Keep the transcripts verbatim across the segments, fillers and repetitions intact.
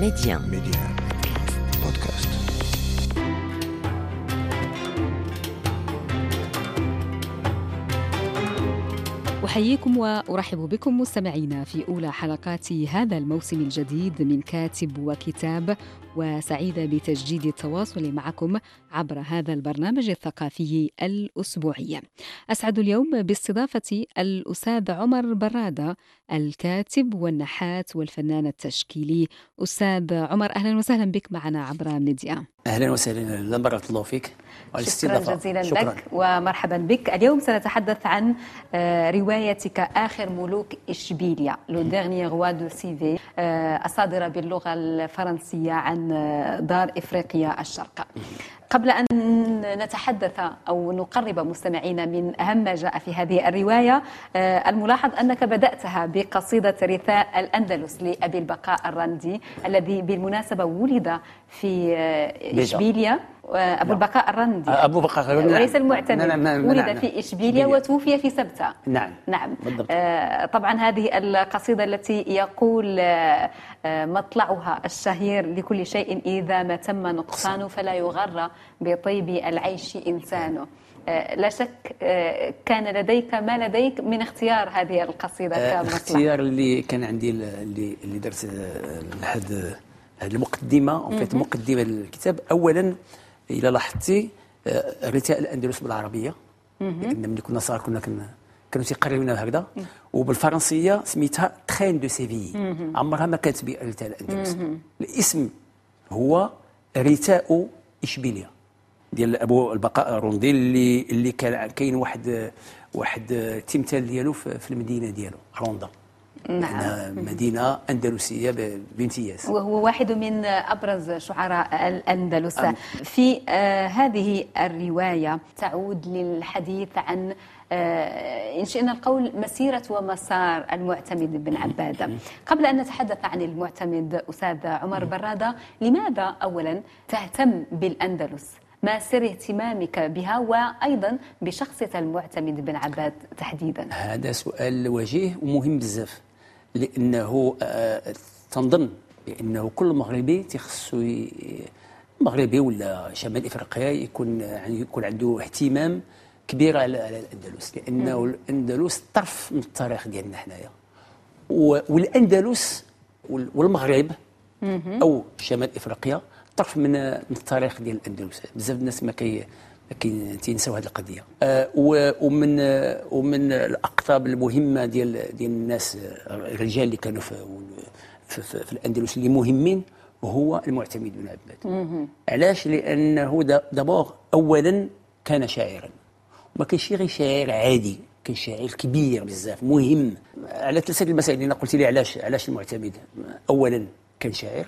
Média. Média. Podcast. أحييكم وأرحب بكم مستمعينا في أولى حلقات هذا الموسم الجديد من كاتب وكتاب، وسعيدة بتجديد التواصل معكم عبر هذا البرنامج الثقافي الأسبوعي. أسعد اليوم باستضافة الأستاذ عمر برادة، الكاتب والنحات والفنان التشكيلي. أستاذ عمر، أهلا وسهلا بك معنا عبر ميديا. أهلا وسهلا، بارك الله فيك. شكرا جزيلا شكرا. لك ومرحبا بك. اليوم سنتحدث عن روايتك آخر ملوك إشبيلية، لو ديرني روا دو سيفي، الصادرة باللغة الفرنسية عن دار إفريقيا الشرق. قبل أن نتحدث أو نقرب مستمعينا من أهم ما جاء في هذه الرواية، الملاحظ أنك بدأتها بقصيدة رثاء الأندلس لأبي البقاء الرندي، الذي بالمناسبة ولد في إشبيلية. أبو البقاء الرندي أبو بقاء وليس المعتمد. نعم نعم ولد نعم في إشبيلية وتوفي في سبتة. نعم نعم بالضبط. آه طبعا هذه القصيدة التي يقول آه مطلعها الشهير: لكل شيء إذا ما تم نقصانه فلا يغر بطيب العيش إنسانه. آه لا شك آه كان لديك ما لديك من اختيار هذه القصيدة آه كمطلع. الاختيار اللي كان عندي اللي اللي درت لهذه المقدمة أو فيت مقدمة للكتاب. أولا إذا لاحظتي رثاء الأندلس بالعربية، لأن ملي كنا صغار كنا كانوا تيقريونا هكذا، وبالفرنسية سميتها ترين دو سيفي، عمرها ما كانت برثاء الأندلس. الاسم هو رثاء إشبيلية ديال أبو البقاء الرندي، اللي اللي كان كاين واحد واحد التمثال ديالو في المدينة ديالو روندا. نعم. مدينة أندلسية بامتياز، وهو واحد من أبرز شعراء الأندلس. أم. في آه هذه الرواية تعود للحديث عن آه إن شئنا القول مسيرة ومسار المعتمد بن عبادة. قبل أن نتحدث عن المعتمد أستاذ عمر برادة، لماذا أولا تهتم بالأندلس؟ ما سر اهتمامك بها وأيضا بشخصية المعتمد بن عباد تحديدا؟ هذا سؤال وجيه ومهم بزاف، لأنه آه تنظن بأنه كل مغربي تخصو مغربي ولا شمال إفريقيا يكون يعني يكون عنده اهتمام كبير على الأندلس، لأنه الأندلس طرف من التاريخ ديالنا حنايا، والأندلس والمغرب أو شمال إفريقيا طرف من من التاريخ ديال الأندلس. بزاف الناس ما كي ما تينساو هذه القضيه. آه ومن آه ومن الاقطاب المهمه ديال ديال الناس الرجال اللي كانوا في في, في, في الاندلس اللي مهمين هو المعتمد بن عباد. علاش؟ لانه دابور اولا كان شاعرا، وما كانش غير شاعر عادي، كان شاعر كبير بزاف مهم. على ثلاثه المسائل اللي قلت لي علاش علاش المعتمد. اولا كان شاعر،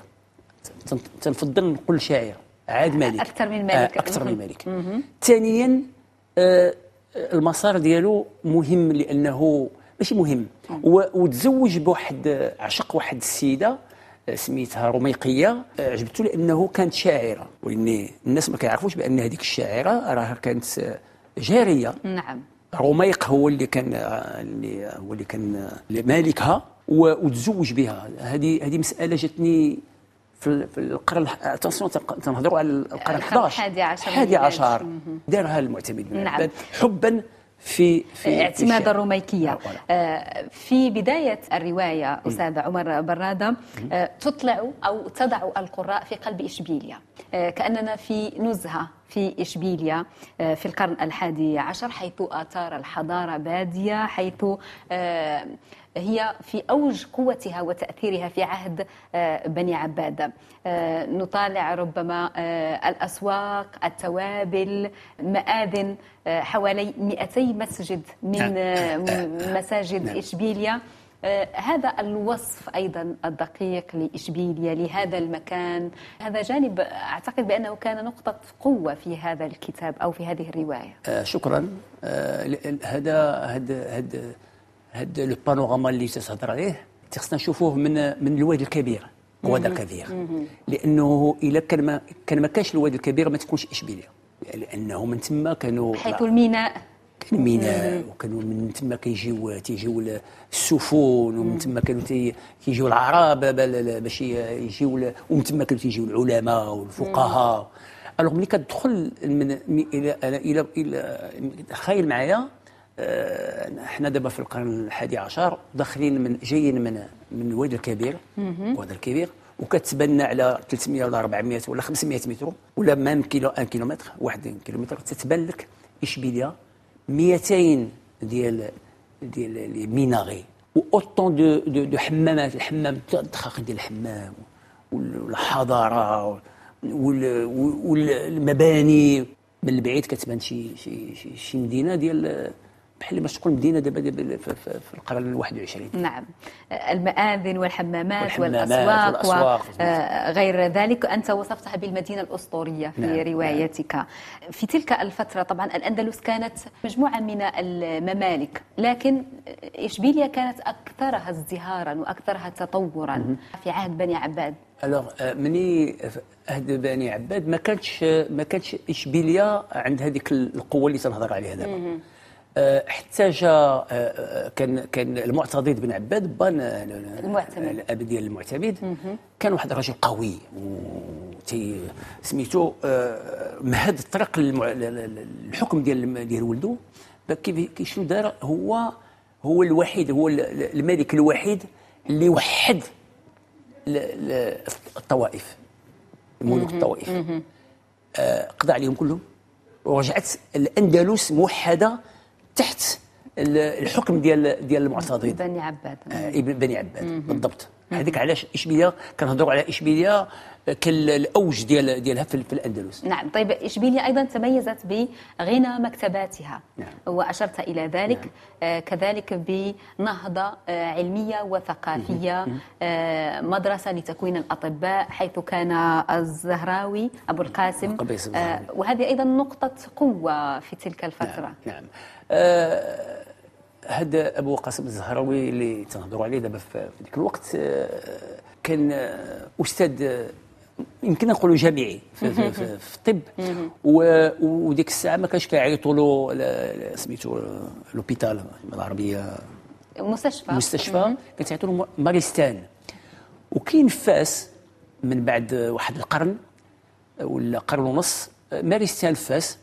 تنفضل نقول شاعر عاد مالك اكثر من مالك. اكثر من مالك. ثانيا آه المسار ديالو مهم، لانه ماشي مهم وتزوج بواحد، عشق واحد السيده سميتها رميقيه، عجبته لانه كانت شاعره، وان الناس ما كيعرفوش بان هذيك الشاعره راه كانت جاريه. نعم. رميق هو اللي كان اللي هو اللي كان مالكها وتزوج بها. هذه هذه مساله جاتني في القرن اتونسيون تنهضروا على القرن الحادي عشر الحادي عشر دارها المعتمد بن عباد حبا في في اعتماد الرميكيه. آه في بدايه الروايه استاذ عمر برادة آه تطلع او تضع القراء في قلب اشبيليه، آه كاننا في نزهه في إشبيلية آه في القرن الحادي عشر، حيث آثار الحضاره باديه، حيث آه هي في أوج قوتها وتأثيرها في عهد بني عبادة. نطالع ربما الأسواق، التوابل، مآذن، حوالي مئتي مسجد من مساجد إشبيلية. هذا الوصف أيضا الدقيق لإشبيلية، لهذا المكان، هذا جانب أعتقد بأنه كان نقطة قوة في هذا الكتاب أو في هذه الرواية. شكرا. هذا هذا هذا هذا لو بانوراما اللي تتهضر عليه خصنا نشوفوه من من الوادي الكبير، غواداكافير، لانه الا كان ما كان ما كانش الوادي الكبير ما تكونش اشبيليه، لانه من تما كانوا حيث الميناء كان ميناء، وكانوا من تما كيجيو تيجيو السفن، ومن تما كانوا تيجيو العرب باش يجيو، ومن تما كانوا تيجيو العلماء والفقهاء. الوغ ملي كتدخل من الى الى الى تخيل معايا، احنا دابا في القرن الحادي عشر داخلين من جايين من من الوادي الكبير، الوادي الكبير، وكتبان على ثلاثمائة ولا أربعمائة ولا خمسمائة متر ولا مام كيلو واحد كيلومتر واحد كيلومتر تتبان لك اشبيليه مئتين ديال ديال لي ميناغي واوطون دو دو, دو حمامات، الحمام الضخم ديال الحمام والحضاره والمباني. من البعيد كتبان شي شي شي, شي مدينه ديال بحال ما تكون مدينه دابا دابا في القرن الواحد والعشرين. نعم، المآذن والحمامات, والحمامات والأسواق وغير ذلك. أنت وصفتها بالمدينة الأسطورية في نعم. روايتك. نعم. في تلك الفترة طبعا الأندلس كانت مجموعة من الممالك، لكن إشبيلية كانت أكثرها ازدهارا وأكثرها تطورا م- في عهد بني عباد. الوغ مني عهد بني عباد ما كانتش ما كانتش إشبيلية عند هذيك القوة اللي تنهضر عليها دابا. حتى جا كان كان المعتضد بن عباد بان الاب ديال المعتمد كان واحد الرجل قوي وتي سميتو مهد الطريق للحكم ديال ديال ولده. كيف شنو دار؟ هو هو الوحيد، هو الملك الوحيد اللي وحد الطوائف، ملوك الطوائف، قضى عليهم كلهم ورجعت الأندلس موحدة تحت الحكم ديال ديال المعتضد بني عباد. آه ابن بني عباد بالضبط. هذيك علاش اشبيليه كنهضروا على اشبيليه كالاوج ديال ديالها في الاندلس. نعم. طيب إشبيلية ايضا تميزت بغنى مكتباتها. نعم. واشرت الى ذلك. نعم. آه كذلك بنهضه آه علميه وثقافيه. آه مدرسه لتكوين الاطباء حيث كان الزهراوي ابو القاسم. آه وهذه ايضا نقطه قوه في تلك الفتره. نعم, نعم. آه هذا ابو قاسم الزهراوي اللي تنهضروا عليه دابا في ذاك الوقت كان استاذ يمكن نقولوا جامعي في, في, في, في الطب. وديك الساعه ما كانش كيعيطوا له سميتو لوبيتال بالعربيه مستشفى مستشفى كتعيطوا له ماريستان. وكاين فاس من بعد واحد القرن ولا قرن ونص ماريستان فاس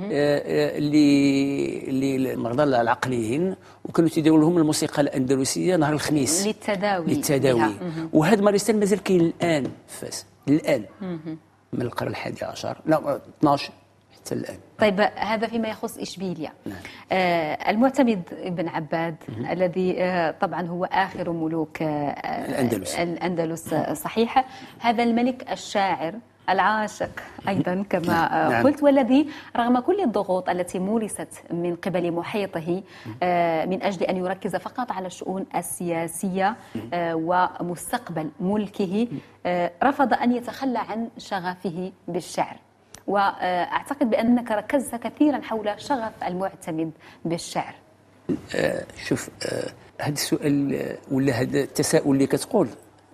اللي اللي المرضى العقليين وكانوا تيديروا لهم الموسيقى الاندلسيه نهار الخميس للتداوي للتداوي. وهذا ماريستان مازال كاين الان في فاس الان من القرن الحادي عشر لا اثناش حتى الان. طيب هذا فيما يخص إشبيلية. نعم. آه المعتمد بن عباد الذي آه طبعا هو آخر ملوك آه الأندلس الأندلس صحيح. هذا الملك الشاعر العاشق أيضا كما نعم. قلت، والذي رغم كل الضغوط التي مورست من قبل محيطه من أجل أن يركز فقط على الشؤون السياسية ومستقبل ملكه رفض أن يتخلى عن شغفه بالشعر. وأعتقد بأنك ركزت كثيرا حول شغف المعتمد بالشعر. آه شوف آه هذا السؤال ولا هذا التساؤل اللي كتقول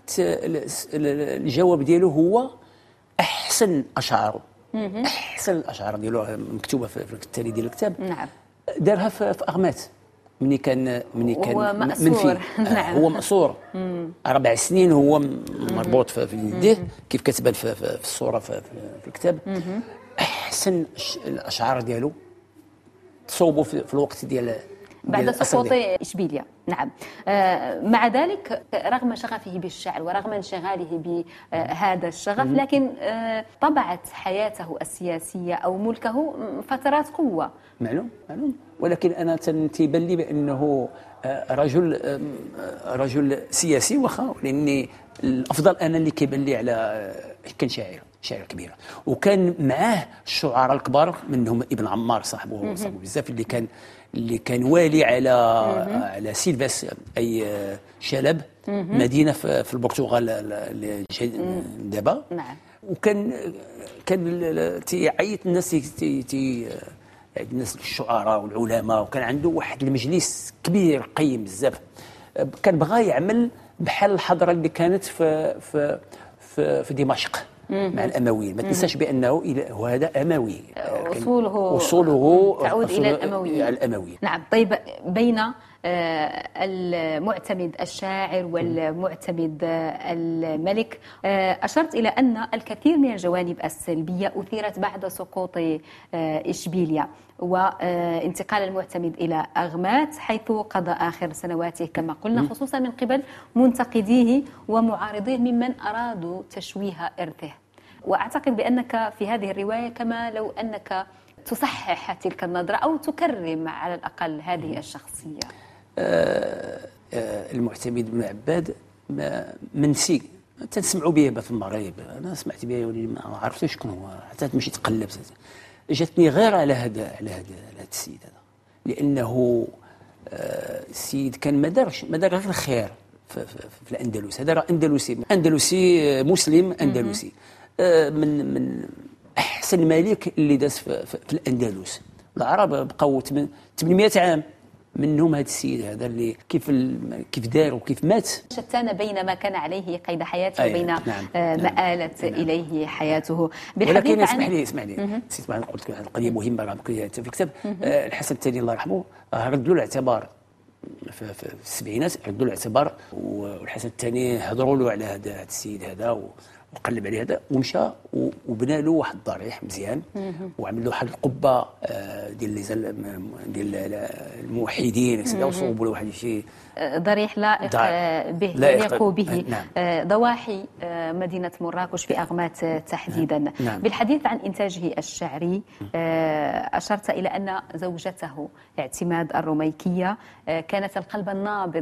الجواب ديالو هو احسن اشعاره احسن الاشعار ديالو مكتوبه في التالي ديال الكتاب. نعم. دارها في اغمات مني كان مني كان منفي. نعم. هو مأسور اربع سنين هو مربوط في يديه كيف كتبان في, في, في الصوره في, في الكتاب. احسن الاشعار ديالو تصوبوا في, في الوقت ديال بعد سقوط إشبيلية. نعم. آه مع ذلك رغم شغفه بالشعر ورغم انشغاله بهذا الشغف لكن آه طبعت حياته السياسية أو ملكه فترات قوة. معلوم معلوم ولكن أنا تيبان لي بأنه رجل رجل سياسي واخا، لأني الأفضل أنا اللي كيبان لي على كان شاعر شاعر كبير وكان معاه الشعراء الكبار منهم ابن عمار صاحبه صاحبه بزاف اللي كان اللي كان والي على على سيلفاس اي شلب مدينه في البرتغال دابا. نعم. وكان كان تيعيط الناس تي تي الناس الشعراء والعلماء وكان عنده واحد المجلس كبير قيم بزاف. كان بغى يعمل بحال الحضره اللي كانت في في في, في دمشق مع الامويين. ما تنساش بانه وهذا اموي أصوله أصوله تعود إلى الأمويين. الأمويين. نعم. طيب، بين المعتمد الشاعر والمعتمد الملك، أشرت إلى أن الكثير من الجوانب السلبية أثيرت بعد سقوط إشبيلية وانتقال المعتمد إلى أغمات، حيث قضى آخر سنواته كما قلنا، خصوصا من قبل منتقديه ومعارضيه ممن أرادوا تشويه إرثه. وأعتقد بأنك في هذه الرواية كما لو أنك تصحح تلك النظرة أو تكرم على الأقل هذه الشخصية. آه آه المعتمد بن عباد منسي تنسمعوا به في المغرب، انا سمعت به ولكن ما عرفتش شكون هو حتى مشيت تقلبت، جاتني غير على هذا على هذا على هذا السيد هذا، لانه آه السيد كان ما دارش ما دار غير الخير في, في, في الاندلس. هذا راه اندلسي اندلسي مسلم اندلسي، آه من من احسن الملك اللي داز في, في, في الاندلس. العرب بقاو ثمانمائة عام منهم هذا السيد هذا اللي كيف كيف دار وكيف مات. شتان بين ما كان عليه قيد حياته أيه. وبين نعم. آه ما آلت نعم. إليه حياته. ولكن اسمح لي اسمح لي نسيت ما قلت لك قضيه مهمه راه في الكتاب. آه الحسن الثاني الله يرحمه ردوا له الاعتبار في, في السبعينات، ردوا له الاعتبار، والحسن الثاني هضروا له على هذا السيد هذا وقلب عليه هذا ومشى وبنى له واحد الضريح مزيان وعمل له واحد القبه ديال لي ديال الموحدين وصوبوا له واحد الشيء ضريح لائق به يليق به. نعم. ضواحي مدينه مراكش في أغمات تحديدا. نعم. بالحديث عن انتاجه الشعري اشرت الى ان زوجته اعتماد الرميكيه كانت القلب النابض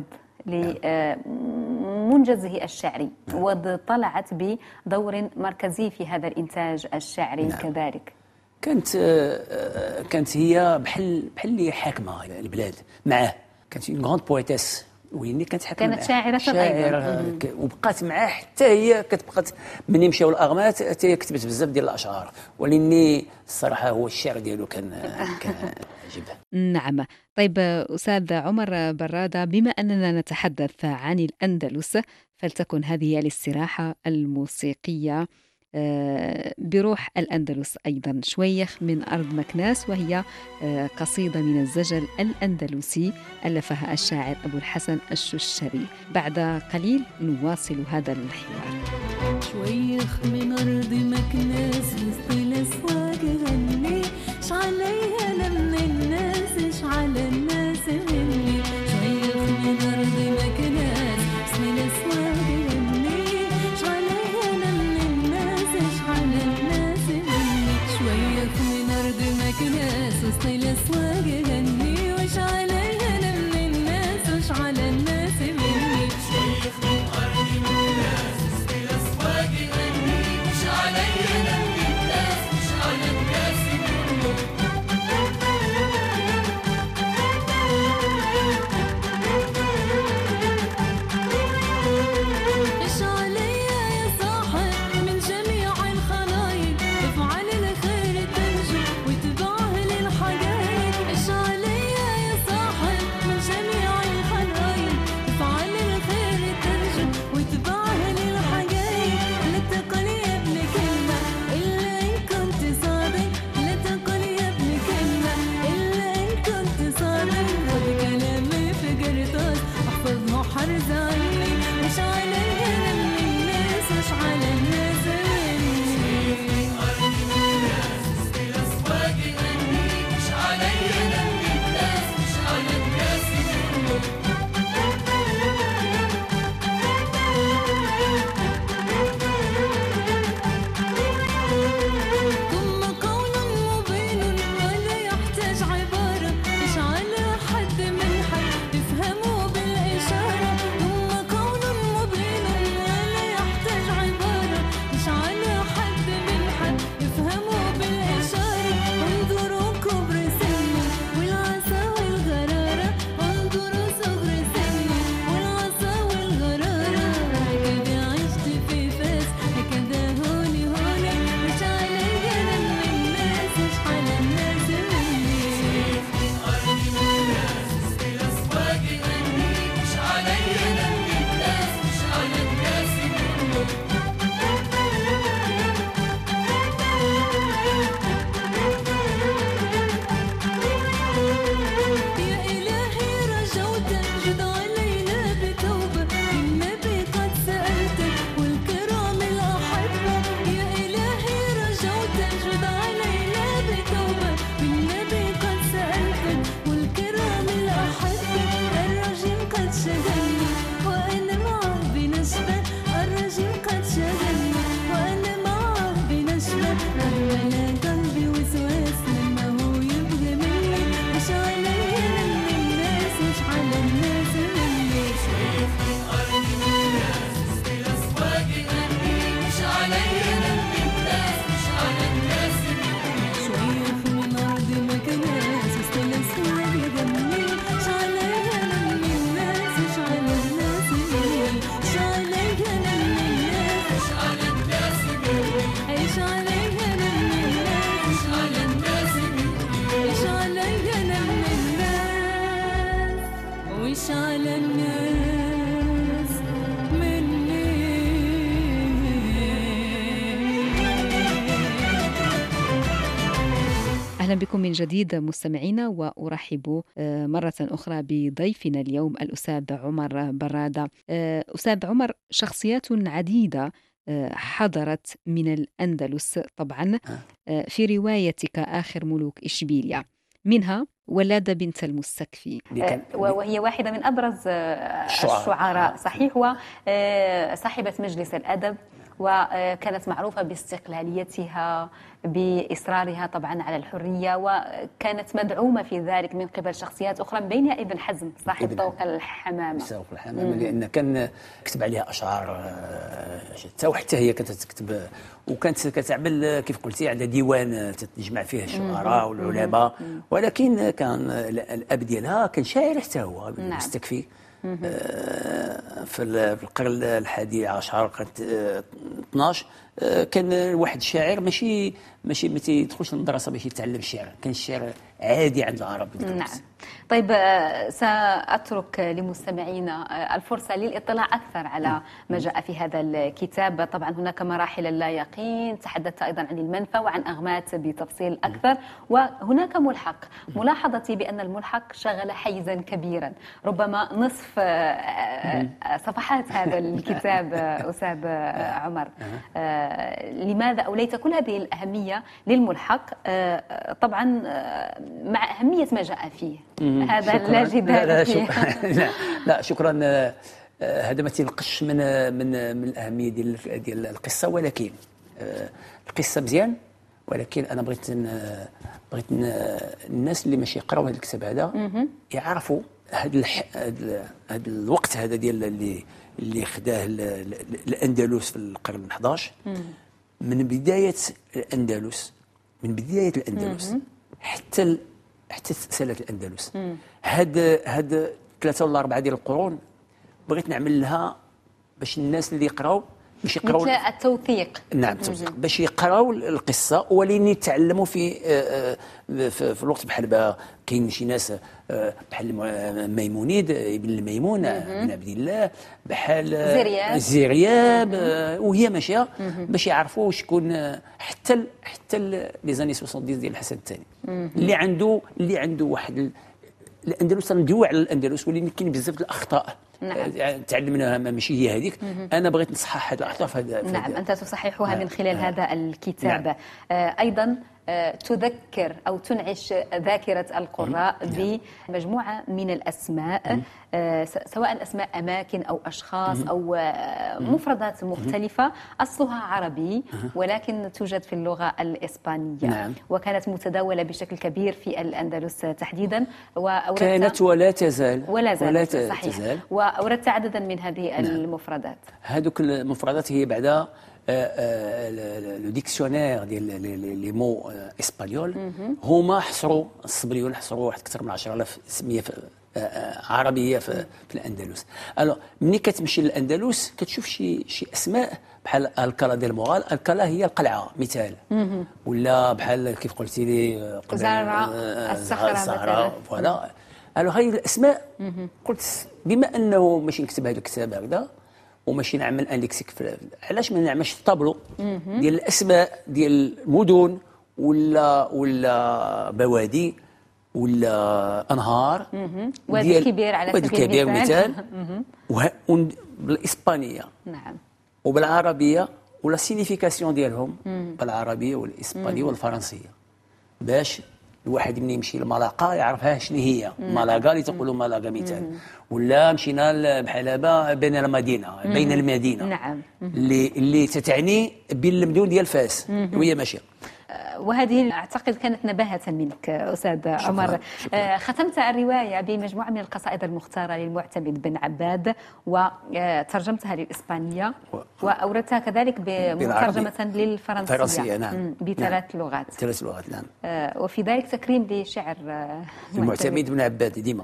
لمنجزه الشعري، نعم. وطلعت بدور مركزي في هذا الإنتاج الشعري. نعم. كذلك كانت كانت هي بحال بحال اللي حاكمه البلاد معاه، كانت اون غراند بويتيس وهي كانت حاكمه، كانت شاعره شاعره وبقات معاه حتى هي كتبقات ملي مشاو الاغمات حتى هي كتبت بزاف ديال الاشعار، ولاني الصراحه هو الشعر ديالو كان كان عجيب. نعم. طيب أستاذ عمر برادة، بما أننا نتحدث عن الأندلس فلتكن هذه الاستراحة الموسيقية بروح الأندلس أيضا، شويخ من أرض مكناس، وهي قصيدة من الزجل الأندلسي ألفها الشاعر أبو الحسن الششري. بعد قليل نواصل هذا الحوار. شويخ من أرض مكناس وسط الأسواق غني، ش عليها أنا من الناس، ش على الناس مني. شويخ من أرض مكناس وسط الأسواق غني، ش عليها أنا من الناس، ش على الناس مني. شويخ من أرض مكناس وسط الأسواق غني، وش عليها أنا من الناس، وش على الناس مني. شويخ من أرض مكناس وسط الأسواق غني، وش عليها أنا من الناس، وش على الناس مني. أهلا بكم من جديد مستمعينا، وأرحب مرة أخرى بضيفنا اليوم الأستاذ عمر برادة. أستاذ عمر، شخصيات عديدة حضرت من الأندلس طبعا في روايتك آخر ملوك إشبيلية، منها ولادة بنت المستكفي، وهي واحدة من أبرز الشعراء صحيح، وصاحبة مجلس الأدب، وكانت معروفة باستقلاليتها، بإصرارها طبعا على الحرية، وكانت مدعومة في ذلك من قبل شخصيات أخرى، من بينها ابن حزم صاحب طوق الحمامة. طوق الحمامة، لأن كان كتب عليها أشعار شتى، وحتى هي كانت تكتب، وكانت كتعمل كيف قلتي على ديوان تجمع فيه الشعراء والعلماء، ولكن كان الأب ديالها كان شاعر حتى هو مستكفي. في القرن الحادي عشر، القرن اثناش، كان واحد الشاعر ماشي ماشي ما تيدخلش للمدرسه باش يتعلم الشعر، كان الشعر عادي عند العرب. نعم. طيب، سأترك لمستمعينا الفرصة للإطلاع أكثر على ما جاء في هذا الكتاب. طبعا هناك مراحل اللا يقين، تحدثت أيضا عن المنفى وعن أغمات بتفصيل أكثر، وهناك ملحق. ملاحظتي بأن الملحق شغل حيزا كبيرا، ربما نصف صفحات هذا الكتاب. أستاذ عمر، لماذا أوليت كل هذه الأهمية للملحق؟ طبعا مع أهمية ما جاء فيه، هذا لا جدال فيه. لا, لا شكرا. هذا ما تينقصش من من من الاهميه ديال ديال القصه، ولكن القصه مزيان، ولكن انا بغيت بغيت الناس اللي ماشي يقراو هذا الكتاب هذا يعرفوا هذا هذا الوقت هذا ديال اللي اللي خداه الاندلس في القرن الحادي عشر، من بدايه الاندلس من بدايه الاندلس حتى حتى سنة الأندلس. هاد هاد ثلاثة ولا أربعة ديال القرون بغيت نعمل لها باش الناس اللي يقراو باش يقراو مثل التوثيق. نعم، التوثيق، باش يقراو القصة ولين يتعلموا في في, في الوقت بحال با كاين شي ناس بحال ميمونيد ابن الميمون بن عبد الله، بحال زرياب زرياب وهي ماشيه باش يعرفوا شكون، حتى حتى لي زاني سبعين ديال الحسن الثاني اللي عنده اللي عنده واحد الاندلس. ندوي على الاندلس ولكن كاين بزاف الاخطاء نعم. تعلمناها ماشي هي هذيك. انا بغيت نصحح هذه الاخطاء في هذا. نعم، انت تصححها من خلال آه. هذا الكتاب. نعم. آه ايضا آه تذكر او تنعش ذاكره القراء نعم. بمجموعه من الاسماء، آه سواء اسماء اماكن او اشخاص مم. او آه مفردات مختلفه، اصلها عربي ولكن توجد في اللغه الاسبانيه. نعم. وكانت متداوله بشكل كبير في الاندلس تحديدا، واوردت كانت ولا تزال ولا زالت ولا صحيح تزال. واوردت عددا من هذه نعم. المفردات. هذوك المفردات هي بعدا لو ديكسيونير ديال لي مو اسبانيول، هما حصروا الصبريون حصروا واحد اكثر من عشرة آلاف سميه عربيه في, في الاندلس. الو ملي كتمشي للاندلس كتشوف شي شي اسماء بحال الكالا ديال المغال. الكالا هي القلعه مثال، ولا بحال كيف قلتي لي زهراء الصحراء فوالا. الو هاي الاسماء قلت بما انه ماشي نكتب هذا الكتاب هكذا وماشي نعمل ان ليكسيك، علاش ما نعملش طابلو ديال الاسماء ديال المدن ولا ولا بوادي ولا انهار، وادي الكبير على سبيل الكبير مثال بالاسبانيه نعم وبالعربيه ولا سينيفيكاسيون ديالهم بالعربيه والاسبانيه والفرنسيه، باش الواحد ملي يمشي لمالاقا يعرفها شنو هي مالاقا اللي تقولوا مالاقا مثال، ولا مشينا بحال هذا بين المدينه بين المدينه نعم اللي اللي تتعني بين المدن ديال فاس وهي ماشيه. وهذه أعتقد كانت نباهة منك أستاذ عمر. شكرا. ختمت الرواية بمجموعة من القصائد المختارة للمعتمد بن عباد وترجمتها للإسبانية و... وأوردتها كذلك بمترجمة للفرنسية فرنسية نعم. بثلاث نعم. لغات ثلاث لغات نعم. وفي ذلك تكريم لشعر المعتمد بن عباد ديما.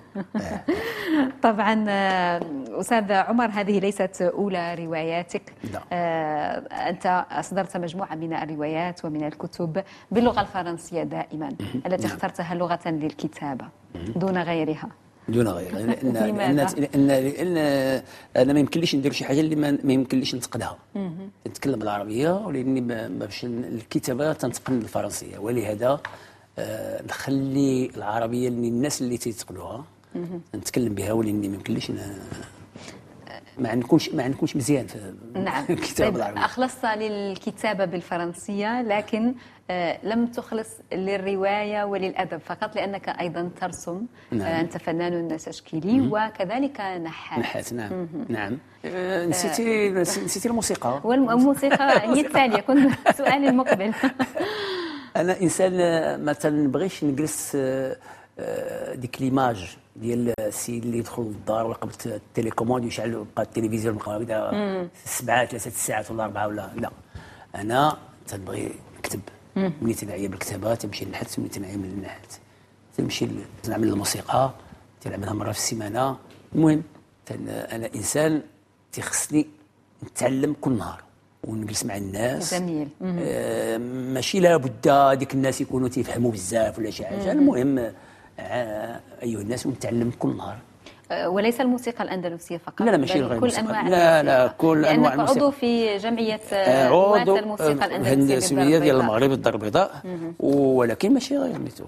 طبعا أستاذ عمر، هذه ليست أولى رواياتك. لا. أنت أصدرت مجموعة من الروايات ومن الكتب باللغة الفرنسية دائما التي نعم. اخترتها لغة للكتابة دون غيرها. دون غيرها لأن لأن, لأن, لأن أنا ما يمكنليش ندير شي حاجة اللي ما يمكنليش نتقدها. نتكلم بالعربية ولأني باش الكتابة تنتقن بالفرنسية، ولهذا آه نخلي العربيه اللي الناس اللي تيتقنوها نتكلم بها، ولاني ما يمكنليش ما نكونش ما نكونش مزيان في نعم. الكتابه العربيه. أخلصت للكتابة بالفرنسية، لكن آه لم تخلص للرواية وللأدب فقط، لأنك أيضا ترسم. نعم. آه أنت فنان تشكيلي وكذلك نحات. نحات نعم. نعم. آه نسيتي نسيتي الموسيقى. والموسيقى هي التالية، كنت سؤالي المقبل. أنا إنسان ما تنبغيش نجلس ديك ليماج ديال السيد اللي يدخل للدار وقبل التليكوموند ويشعل ويبقى التلفزيون بقى هكذا سبعه ثلاثه ساعات ولا اربعه ولا لا. انا تنبغي نكتب، ملي تنعيا بالكتابه تمشي للنحت، ملي تنعيا من النحت تمشي نعمل الموسيقى تنعملها مره في السيمانه. المهم انا انسان تيخصني نتعلم كل نهار ونجلس مع الناس. جميل. آه ماشي لابد ديك الناس يكونوا تيفهموا بزاف ولا شي حاجه، المهم آه ايها الناس ونتعلم كل نهار. وليس الموسيقى الأندلسية فقط، لا لا ماشي غير كل أنواع لا لا كل أنواع الموسيقى. عضو في جمعية عضو الموسيقى الهندسية ديال المغرب الدار البيضاء، ولكن ماشي غير ميتو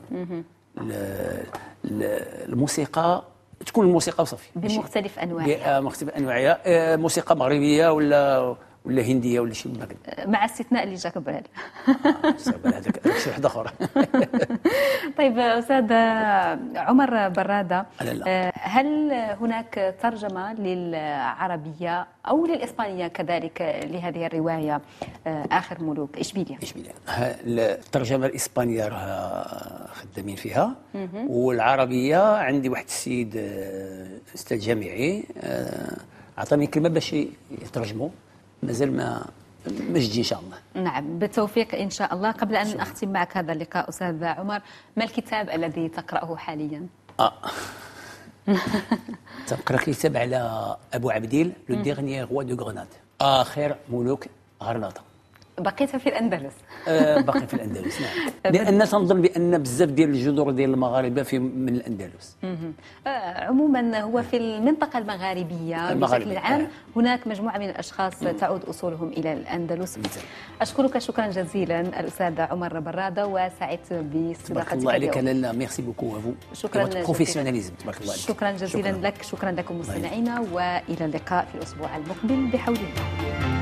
الموسيقى تكون الموسيقى وصافي بمختلف أنواعها. بمختلف أنواعها، موسيقى مغربية ولا ولا هنديه ولا شي هكذا، مع استثناء اللي جاك بال. هذاك شي واحد اخر. طيب استاذ عمر براده، لا لا. هل هناك ترجمه للعربيه او للاسبانيه كذلك لهذه الروايه اخر ملوك اشبيليه؟ اشبيليه الترجمه الاسبانيه راه خدامين فيها، والعربيه عندي واحد السيد استاذ جامعي عطاني كلمه باش يترجموا، مازال ما ما جدي ان شاء الله. نعم بالتوفيق ان شاء الله. قبل ان شاء. اختم معك هذا اللقاء استاذ عمر، ما الكتاب الذي تقراه حاليا؟ اه تقرا كتاب على ابو عبديل لو ديرنيير روا دو غرناط، اخر ملوك غرناطه. بقيت في الأندلس. آه باقي في الأندلس نعم، لأن تنظن بأن بزاف ديال الجذور ديال المغاربة في من الأندلس. آه عموما هو في المنطقة المغاربية بشكل عام. آه. هناك مجموعة من الأشخاص مم. تعود أصولهم إلى الأندلس. مم. أشكرك شكرا جزيلا الأستاذ عمر براده، وسعدت باستضافتك. تبارك الله عليك لالا، ميرسي بوكو افو. شكرا بروفيسيوناليزم تبارك الله عليك. شكرا جزيلا شكرا لك، شكرا لكم مستمعينا، وإلى اللقاء في الأسبوع المقبل بحول الله.